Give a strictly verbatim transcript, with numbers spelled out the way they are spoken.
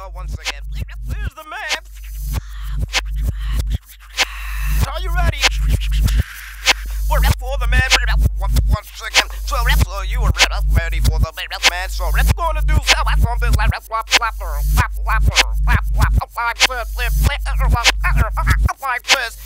uh, once again. Here's the man. Are you ready? For, for the man. One, one second. So, so you are ready for the man. So, let's gonna do something like flap, flapper, flap, flapper, flap, flap, like this, like this.